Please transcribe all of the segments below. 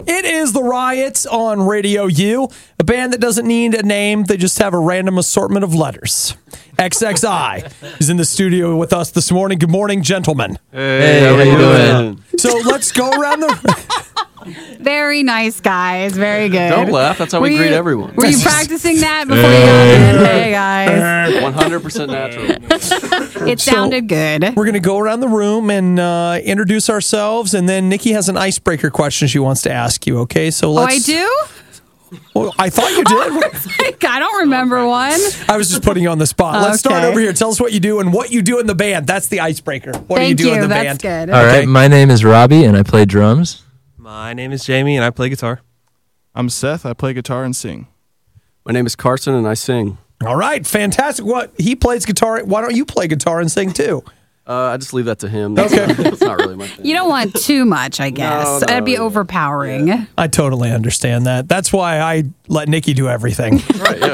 It is The Riots on Radio U, a band that doesn't need a name. They just have a random assortment of letters. XXI is in the studio with us this morning. Good morning, gentlemen. Hey, how you doing? So let's go around the... Very nice, guys. Very good. Don't laugh. That's how we greet everyone. Were you practicing that before you got in? Hey, guys. 100% natural. It sounded good. We're going to go around the room and introduce ourselves, and then Nikki has an icebreaker question she wants to ask you, okay? So let's... Oh, I do? Well, I thought you did. I don't remember one. I was just putting you on the spot. Let's start Okay. over here. Tell us what you do and what you do in the band. That's the icebreaker. What do you do in the That's band? good. All right, my name is Robbie, and I play drums. My name is Jamie, and I play guitar. I'm Seth. I play guitar and sing. My name is Carson, and I sing. All right, fantastic. What he plays guitar. Why don't you play guitar and sing too? I just leave that to him. Okay. That's not really my thing. You don't want too much, I guess. No, That'd be yeah. overpowering. Yeah. I totally understand that. That's why I let Nikki do everything. Right, yeah.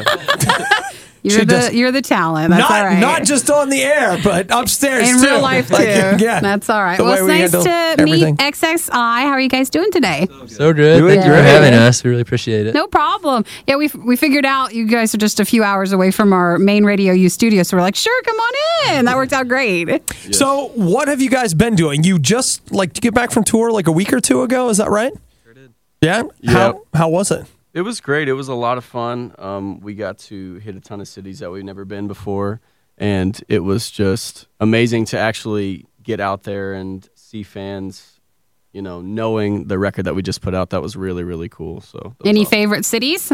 You're the talent. That's all right. Not just on the air, but upstairs in too. real life too. Yeah, That's all right. The Well, way it's we nice to handle meet everything. XXI. How are you guys doing today? So good. Doing Thank you for great. having us. We really appreciate it. No problem. Yeah, we figured out you guys are just a few hours away from our main Radio U studio, so we're like, sure, come on in. That worked out great. So, what have you guys been doing? You just to get back from tour like a week or two ago. Is that right? Sure did. Yeah. Yeah. How was it? It was great. It was a lot of fun. We got to hit a ton of cities that we've never been before, and it was just amazing to actually get out there and see fans, knowing the record that we just put out. That was really, really cool. So, that was Any awesome. favorite cities?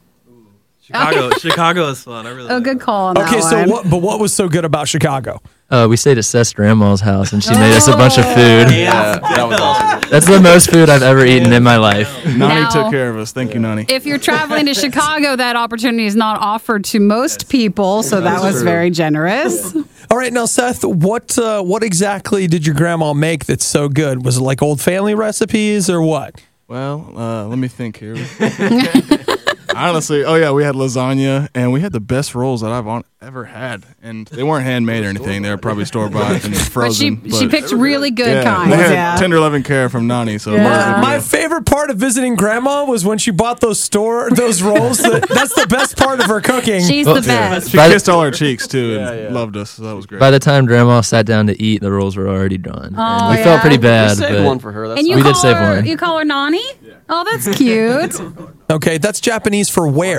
Chicago is fun. I really Oh, like good it. call on that Okay, so one. what was so good about Chicago? We stayed at Seth's grandma's house, and she made us a bunch of food. Yeah, that was awesome. That's the most food I've ever eaten in my life. Nani Now- took care of us. Thank you, Nani. If you're traveling to Chicago, that opportunity is not offered to most people, so that was true. very generous. All right, now Seth, what exactly did your grandma make that's so good? Was it like old family recipes or what? Well, let me think here. Honestly, we had lasagna, and we had the best rolls that I've ever had. And they weren't handmade or anything. They were probably store-bought and But frozen. she picked really good kinds. They had Yeah. tender loving care from Nani. So Yeah. My favorite part of visiting grandma was when she bought those rolls. That's the best part of her cooking. She's Well, the best. she By the- kissed all our cheeks, too, and Yeah. loved us. So that was great. By the time Grandma sat down to eat, the rolls were already done. Oh, And we yeah. felt pretty We bad, saved but one for her. That's And you We call did save her, one. you call her Nani? Oh, that's cute. Okay, that's Japanese for where?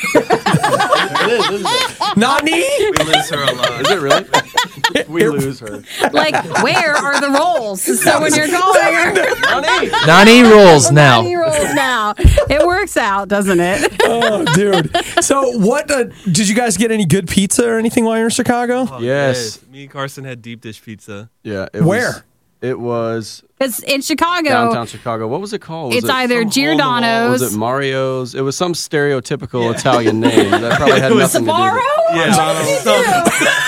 Nani? We lose her a lot. Is it really? We lose her. Like, where are the rolls? So when you're calling her, Nani rolls now. Nani rolls now. It works out, doesn't it? Oh, dude. So, what did you guys get any good pizza or anything while you're in Chicago? Oh, Yes. Me and Carson had deep dish pizza. Yeah. Where? It was Because in Chicago, downtown Chicago. What was it called? Was it's it either Giordano's. Was it Mario's? It was some stereotypical Italian name that probably had nothing to do Sbarro? Yeah.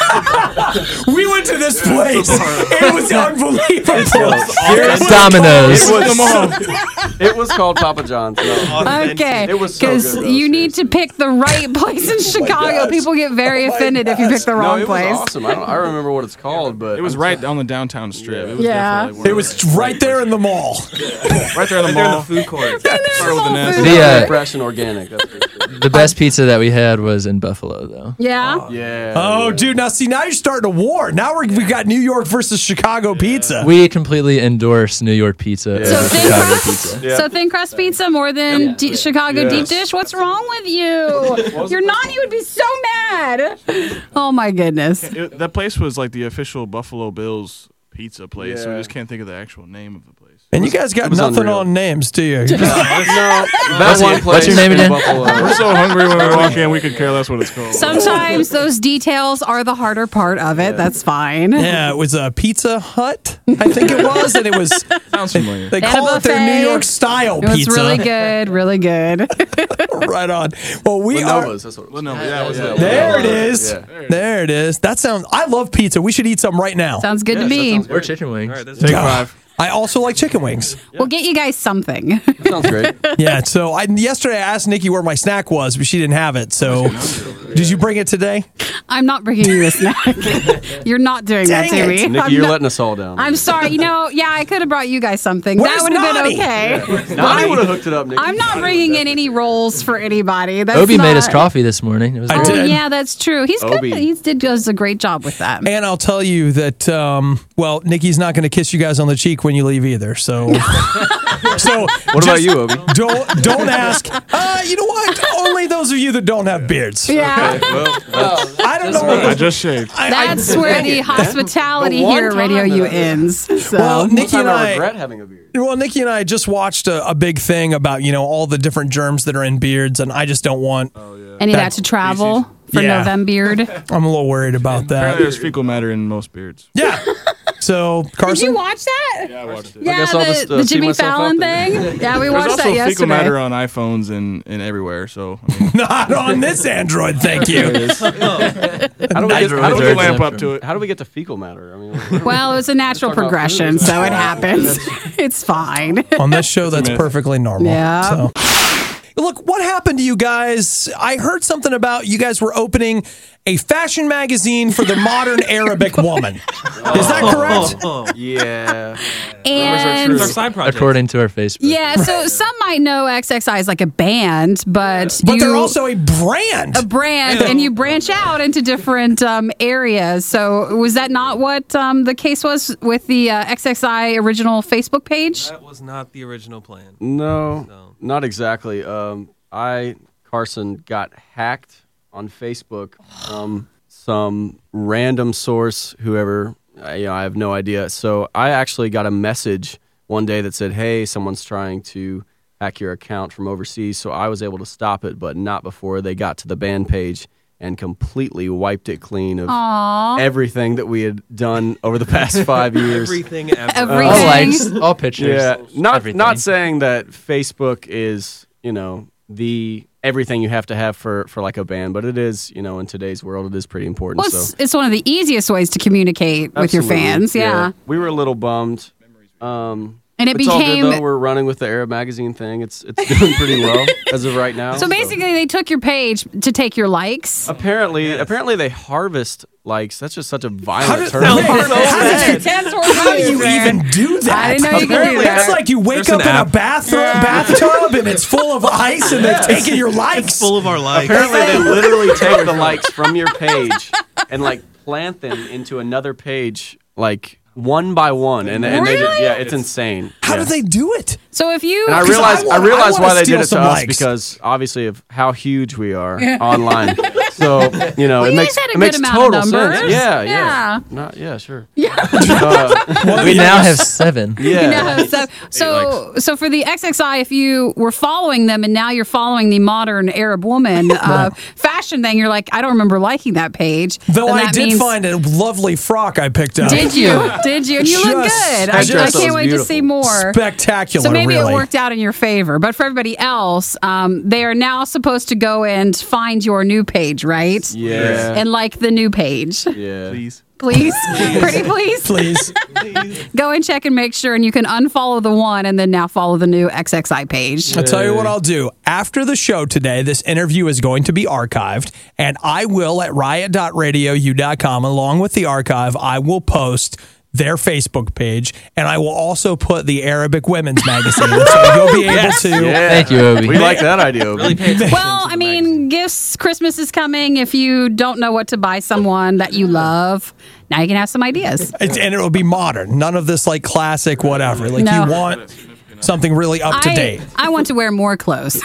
We went to this place. It was unbelievable. Domino's. It was called Papa John's. No. Okay, It was so good, though, you need to pick the right place in Chicago. People get very offended if you pick the No, wrong it was place. awesome. I remember what it's called, but It was right on the downtown strip. It was Yeah. definitely It was right there in the mall. right there in the They're in mall. the food court. Started with an S. The, fresh and organic. That's for sure. the best pizza that we had was in Buffalo, though. Yeah. Yeah. Oh, yeah. dude. Now, see, now you're starting a war. Now we got New York versus Chicago pizza. We completely endorse New York pizza Yeah. So over thin Chicago crust, pizza. so thin crust pizza more than Chicago deep dish. What's wrong with you? Your Nani would be so mad. Oh my goodness. That place was like the official Buffalo Bills pizza place. So we Yeah. just can't think of the actual name of the place. And you guys got was nothing unreal. on names, do you? No, that one place. what's your name in again? Buffalo. We're so hungry when we walk in, we could care less what it's called. Sometimes those details are the harder part of it. That's fine. Yeah, it was a Pizza Hut, I think it was, and it was. Sounds familiar. They And a call it their buffet. New York style It was pizza. really good, really good. Right on. Well, we are. Lenovo's, that's what it was. No, yeah, it was Yeah. There it is. Yeah. There it is. That sounds. I love pizza. We should eat some right now. Sounds good to Yes, that me. sounds Or chicken wings. All right, that's Take Ah, 5. I also like chicken wings. We'll get you guys something. That sounds great. Yeah. So yesterday I asked Nikki where my snack was, but she didn't have it. So did you bring it today? I'm not bringing you a snack. You're not doing that Dang to it. me. Nikki, I'm you're not- letting us all down. I'm sorry. Yeah, I could have brought you guys something. Where's that would have Naughty? been okay. Nani would have hooked it up, Nikki. I'm not bringing in any rolls for anybody. That's Obi made us not- coffee this morning. It was I great. did. Oh, yeah, that's true. He's good. Obi. Does a great job with that. And I'll tell you that, well, Nikki's not going to kiss you guys on the cheek when you leave either. So, What about you, Obi? Don't ask. You know what? Only those of you that don't have beards. Yeah. I don't know. I just shaved. That's where the hospitality The one here at Radio time U that I- ends. So. Well, Nikki Time and I I. regret having a beard. Well, Nikki and I just watched a big thing about all the different germs that are in beards, and I just don't want. Any of that to travel for Yeah. November beard. I'm a little worried about Apparently, that. there's fecal matter in most beards. Yeah. So Did Carson, you watch that? Yeah, I watched it. Yeah, guess I'll just, the see Jimmy myself out Fallon there. thing. Yeah, we There's watched also that fecal yesterday. matter on iPhones and everywhere. So I mean, not on this Android, thank you. How do we get, put how the do we lamp get, up to it. how do we get to fecal matter? I mean, Well, it was a natural Talking about progression, food. so it happens. It's fine. On this show, that's perfectly normal. Yeah. So. Look, what happened to you guys? I heard something about you guys were opening a fashion magazine for the modern Arabic woman. Is that correct? yeah. And It's our side project. According to our Facebook. yeah, so some might know XXI is like a band, but But they're also a brand. a brand, and you branch out into different areas. So was that not what the case was with the XXI original Facebook page? That was not the original plan. No, not exactly. Carson, got hacked on Facebook from some random source, whoever. I have no idea. So I actually got a message one day that said, "Hey, someone's trying to hack your account from overseas." So I was able to stop it, but not before they got to the band page and completely wiped it clean of everything that we had done over the past 5 years. Everything ever. Everything. All likes, all pictures. Yeah, everything. not saying that Facebook is the everything you have to have for like a band, but it is in today's world it is pretty important. Well, So it's one of the easiest ways to communicate with your absolutely, fans. Yeah. we were a little bummed. And it It's all became. good though. We're running with the Arab magazine thing. It's doing pretty well as of right now. So basically, they took your page to take your likes. apparently they harvest likes. That's just such a violent How does- term. Wait, how do you there. even do that? I didn't know you could do That's that. like you wake There's up an in a app. bathtub and it's full of ice and they've taken your likes. Full of our likes. Apparently they literally take the likes from your page and like plant them into another page like one by one, and they Really? yeah, it's insane. How yeah. do they do it? So if you. And I 'Cause realized I realized wanna why they steal did it to some us likes. because obviously of how huge we are online. So you it makes guys had a it makes good amount of total numbers. sense. Yeah, Yeah. Not sure. We now have 7. Yeah. No, so for the XXI, if you were following them and now you're following the modern Arab woman fashion thing, you're like, I don't remember liking that page. Though Then I that did means- find a lovely frock I picked up. Did you? Did you? And you look Just- good. That I dress can't was wait to see beautiful. more. Spectacular, So maybe really. it worked out in your favor. But for everybody else, they are now supposed to go and find your new page, right? Yeah. And like the new page. Yeah. please. Please. Pretty please. Please. Go and check and make sure. And you can unfollow the one and then now follow the new XXI page. I'll tell you what I'll do. After the show today, this interview is going to be archived, and I will at riot.radiou.com, along with the archive, I will post their Facebook page, and I will also put the Arabic Women's Magazine. So you'll be able to. Yeah. Thank you, Obi. We like that idea. Obi. Well, I mean, gifts, Christmas is coming. If you don't know what to buy someone that you love, now you can have some ideas. And it will be modern. None of this like classic whatever. Like No. you want something really up to date. I want to wear more clothes.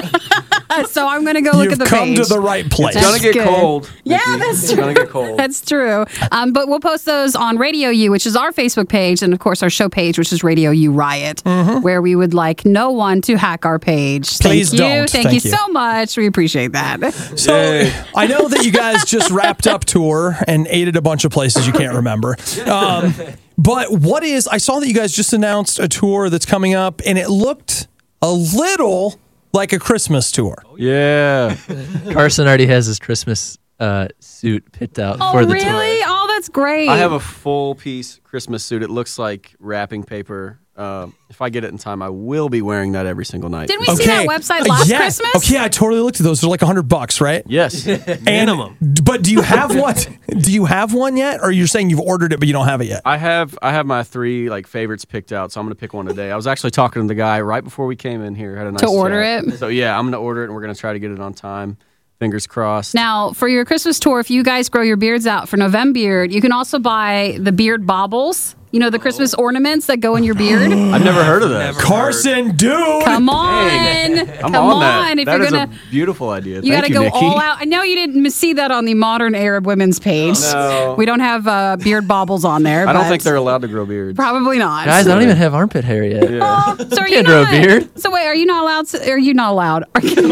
So I'm going to go look You've at the come page. to the right place. It's gonna get good. cold. Yeah, Nikki. that's It's true. gonna get cold. That's true. But we'll post those on Radio U, which is our Facebook page, and of course our show page, which is Radio U Riot, where we would like no one to hack our page. Please Thank you. don't. Thank you Thank you. so much. We appreciate that. So I know that you guys just wrapped up tour and ate at a bunch of places you can't remember. But I saw that you guys just announced a tour that's coming up, and it looked a little like a Christmas tour. Yeah. Carson already has his Christmas suit picked out Oh, for the really? tour. Oh, that's great. I have a full piece Christmas suit. It looks like wrapping paper. If I get it in time, I will be wearing that every single night. Didn't we see that website last yeah. Christmas? Okay, I totally looked at those. They're like $100, right? Yes. Minimum. But do you have one? Do you have one yet, or you're saying you've ordered it but you don't have it yet? I have my 3 like favorites picked out, so I'm gonna pick one today. I was actually talking to the guy right before we came in here. Had a nice To order chat. it? So yeah, I'm gonna order it, and we're gonna try to get it on time. Fingers crossed. Now, for your Christmas tour, if you guys grow your beards out for November, you can also buy the beard baubles. You know, the Christmas ornaments that go in your beard. I've never heard of that. Carson, dude. Come on. I'm Come on that. on. If That you're is going to. a beautiful idea. You got Thank to go Nikki. all out. I know you didn't see that on the Modern Arab Women's page. No. We don't have beard baubles on there. I don't but think they're allowed to grow beards. Probably not. Guys, I don't even have armpit hair yet. Yeah. So are you Can't grow a not, beard. So wait, are you not allowed? Are you not allowed?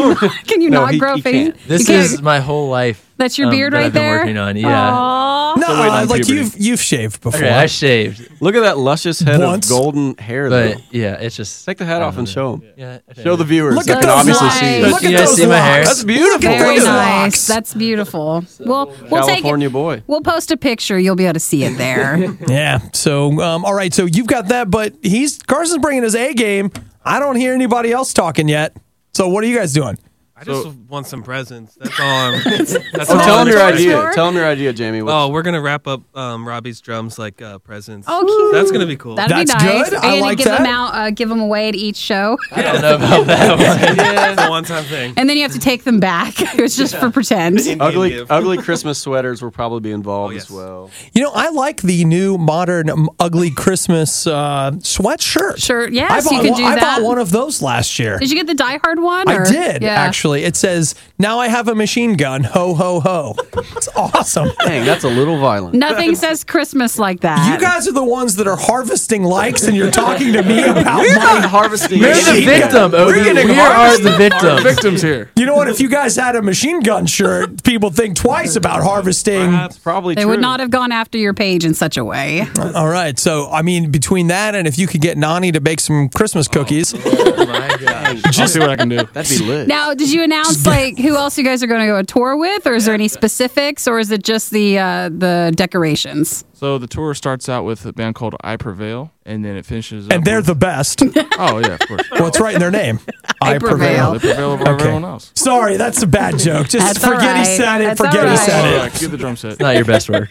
Can you No, not grow he face? can't. This You can't- is my whole life. That's your beard that right I've been there. working on. Yeah. Aw. No, waiting on like puberty. you've shaved before. Okay, I shaved, Look at that luscious head Once. of golden hair, though. but yeah, it's just Take the hat off and show them. Yeah, Show the viewers. Look They at can those obviously locks. see Look it. You guys see my hair? That's beautiful. Very those nice. locks. That's beautiful. We'll take California it. boy. We'll post a picture. You'll be able to see it there. Yeah. So, all right. So you've got that, but Carson's bringing his A game. I don't hear anybody else talking yet. So what are you guys doing? I just want some presents. That's all. That's So all. tell I'm them your expecting. idea. Store? Tell them your idea, Jamie. Oh, we're gonna wrap up Robbie's drums like presents. Oh, cute. That's gonna be cool. That'd be That's nice. good. Are you I gonna like give them that. out, give them away at each show, I don't know about that one. yeah, it's a one-time thing. and then you have to take them back. It's just for pretend. ugly Christmas sweaters will probably be involved yes. as well. You know, I like the new modern ugly Christmas sweatshirt. Sure. Yes, I bought you could do I that. bought one of those last year. Did you get the Die Hard one? I or- did, Yeah. actually. It says, now I have a machine gun. Ho, ho, ho. It's awesome. Dang, that's a little violent. Nothing says Christmas like that. You guys are the ones that are harvesting likes, and you're talking to me about You're my not harvesting. You're the Machine victim, gun. Obi. We're getting We are the victims. Victims here. You know what? If you guys had a machine gun shirt, people think twice about harvesting. That's probably They true. would not have gone after your page in such a way. All right. So, I mean, between that and if you could get Nani to bake some Christmas cookies, My God. I'll see what I can do. That'd be lit. Now, did you announce like who else you guys are going to go on tour with, or is there any specifics, or is it just the decorations? So the tour starts out with a band called I Prevail, and then it finishes. and up they're with, the best. Oh yeah, of course. What's right in their name? I Prevail. They prevail over everyone else. Sorry, that's a bad joke. Just That's forget all he right. said it. That's Forget all he right. said Oh, it. yeah, cue the drum set. Not your best work.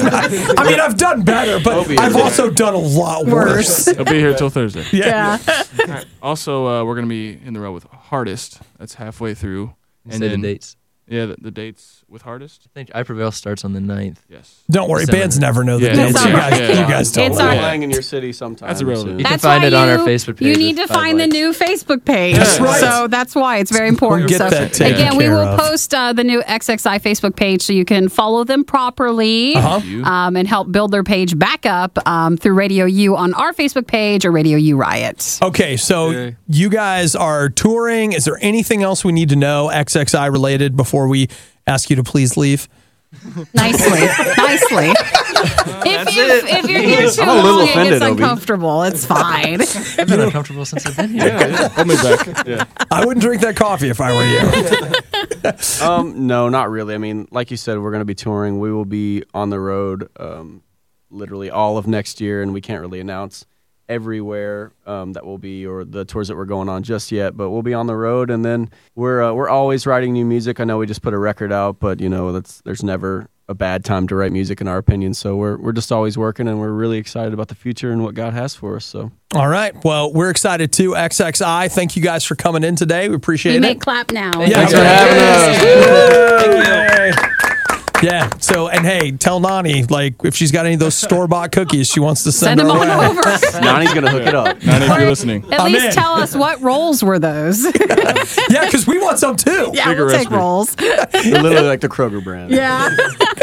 I mean, I've done better, but Obi I've is also done a lot worse. I'll be here till Thursday. Yeah. Also, we're gonna be in the row with Hardest. That's halfway through, And say the dates. Yeah, the dates with Hardest. I think I Prevail starts on the 9th. Yes. Don't worry, December. bands never know the Yeah, dates. it's You all guys, right. you guys don't. It's know. all We're right. playing in your city sometime. That's irrelevant. You can That's find why it on our Facebook page. You need to It's 5 find the likes. new Facebook page. That's right. So that's why it's very important. We'll get So that taken again, we care will of. post the new XXI Facebook page so you can follow them properly and help build their page back up through Radio U on our Facebook page or Radio U Riot. Okay, so you guys are touring. Is there anything else we need to know XXI related before we ask you to please leave? Nicely. Nicely. If you're here too I'm a little long, it offended, gets Obi. uncomfortable. It's fine. I've been uncomfortable since I've been here. Hold me back. Yeah. I wouldn't drink that coffee if I were you. No, not really. I mean, like you said, we're going to be touring. We will be on the road literally all of next year, and we can't really announce everywhere that will be or the tours that we're going on just yet. But we'll be on the road, and then we're always writing new music. I know we just put a record out, but you know there's never a bad time to write music in our opinion. So we're just always working, and we're really excited about the future and what God has for us. So All right. Well, we're excited too. XXI, thank you guys for coming in today. We appreciate You it. may clap now. Yeah, thanks for having us. Yeah. So, and hey, tell Nani, like, if she's got any of those store-bought cookies, she wants to send, Send them her on away. over. Nani's going to hook it up. Not if you're listening. At I'm least in. tell us what rolls were those. Yeah, because we want some too. Yeah, Bigger we'll take recipe. rolls. They're literally like the Kroger brand. Yeah.